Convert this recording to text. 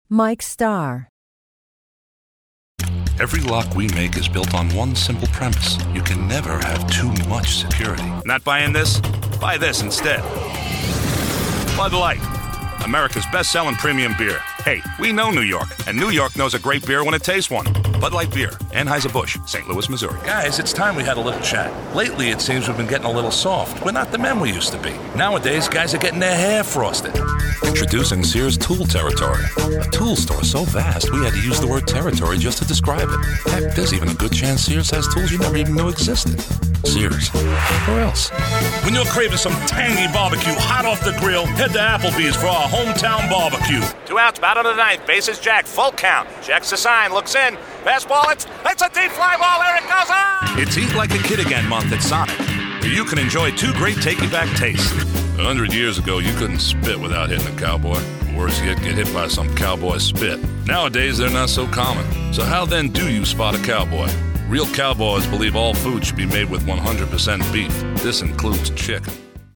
Mike Starr. Every lock we make is built on one simple premise. You can never have too much security. Not buying this? Buy this instead. Bud Light, America's best-selling premium beer. Hey, we know New York, and New York knows a great beer when it tastes one. Bud Light Beer, Anheuser-Busch, St. Louis, Missouri. Guys, it's time we had a little chat. Lately, it seems we've been getting a little soft. We're not the men we used to be. Nowadays, guys are getting their hair frosted. Introducing Sears Tool Territory. A tool store so vast, we had to use the word territory just to describe it. Heck, there's even a good chance Sears has tools you never even knew existed. Sears. Where else? When you're craving some tangy barbecue hot off the grill, head to Applebee's for our hometown barbecue. 2 outs, bat on the ninth, bases jack, full count. Checks the sign, looks in. Fastball, it's a deep fly ball, there it goes on! It's Eat Like a Kid Again month at Sonic, where you can enjoy 2 great take-you-back tastes. 100 years ago, you couldn't spit without hitting a cowboy. Worse yet, get hit by some cowboy spit. Nowadays, they're not so common. So how then do you spot a cowboy? Real cowboys believe all food should be made with 100% beef. This includes chicken.